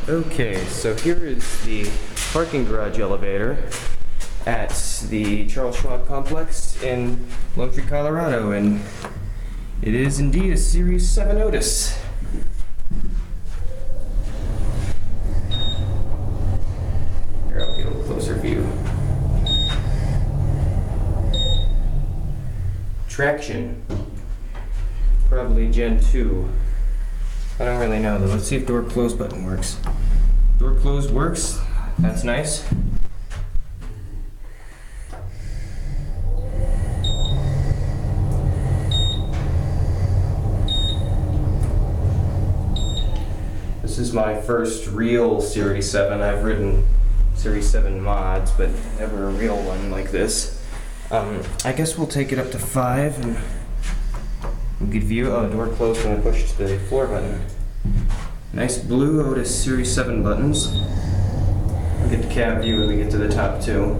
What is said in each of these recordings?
Okay, so here is the parking garage elevator at the Charles Schwab complex in Lone Tree, Colorado, and it is indeed a Series 7 Otis. Here, I'll get a closer view. Traction. Probably Gen 2. I don't really know though. Let's see if door close button works. Door close works. That's nice. This is my first real Series 7. I've ridden Series 7 mods, but never a real one like this. I guess we'll take it up to 5 and we'll get view. Oh, door closed when I pushed the floor button. Nice blue Otis Series 7 buttons. We'll get the cab view when we get to the top too.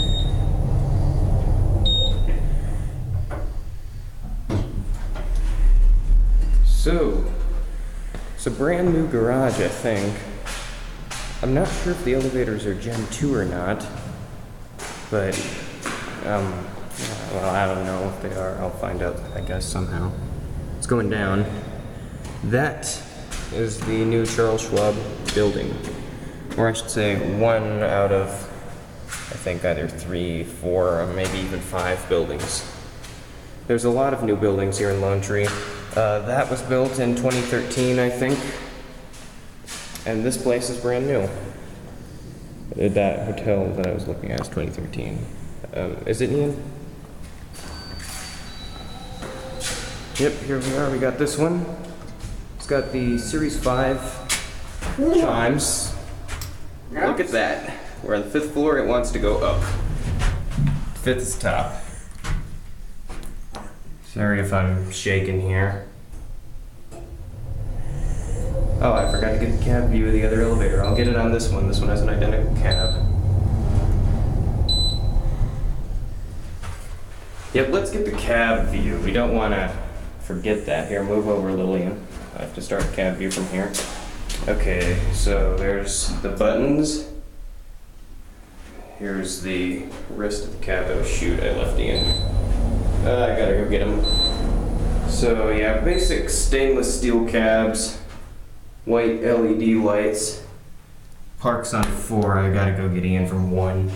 So, it's a brand new garage, I think. I'm not sure if the elevators are Gen 2 or not, but, well, I don't know if they are. I'll find out, I guess, somehow. It's going down. That is the new Charles Schwab building. Or I should say, one out of, I think, either 3, 4, or maybe even 5 buildings. There's a lot of new buildings here in Lone Tree. That was built in 2013, I think. And this place is brand new. That hotel that I was looking at is 2013. Is it, Ian? Yep, here we are. We got this one. It's got the Series 5 chimes. Look at that. We're on the 5th floor. It wants to go up. 5th is top. Sorry if I'm shaking here. Oh, I forgot to get the cab view of the other elevator. I'll get it on this one. This one has an identical cab. Yep, let's get the cab view. We don't want to forget that. Here, move over, Lillian. I have to start cab view from here. Okay, so there's the buttons. Here's the rest of the cab. Oh shoot, I left Ian. I gotta go get him. So yeah, basic stainless steel cabs. White LED lights. Parks on 4. I gotta go get Ian from 1.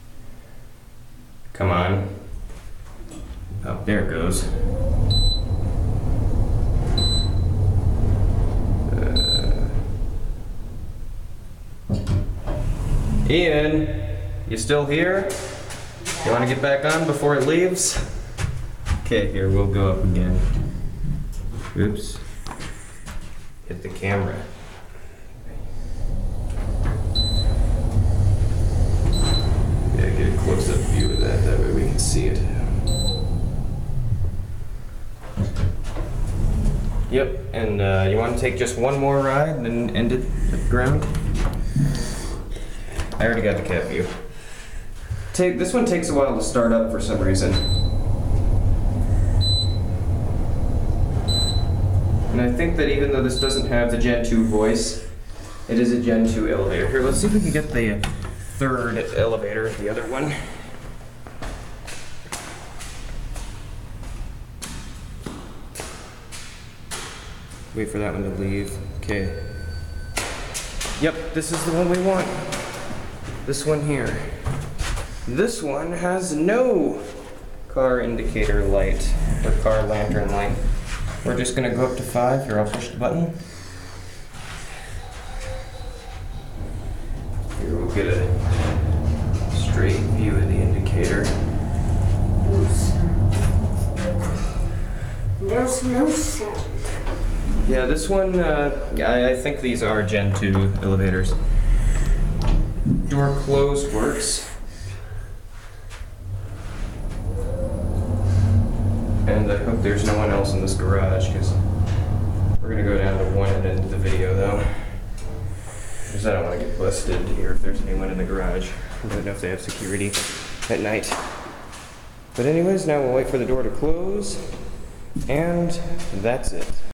Come on. Oh, there it goes. Ian, you still here? You want to get back on before it leaves? Okay, here, we'll go up again. Oops. Hit the camera. Yeah, get a close-up view of that, that way we can see it. Yep, and you want to take just one more ride and then end it at the ground? I already got the cab view. This one takes a while to start up for some reason. And I think that even though this doesn't have the Gen 2 voice, it is a Gen 2 elevator. Here, let's see if we can get the 3rd elevator, the other one. Wait for that one to leave. Okay. Yep, this is the one we want. This one here. This one has no car indicator light or car lantern light. We're just gonna go up to 5. Here, I'll push the button. Here, we'll get a straight view of the indicator. There's no sound. Yeah, this one, I think these are Gen 2 elevators. Door closed works. And I hope there's no one else in this garage, because we're going to go down to 1 and end the video, though. Because I don't want to get busted here if there's anyone in the garage. I don't know if they have security at night. But anyways, now we'll wait for the door to close, and that's it.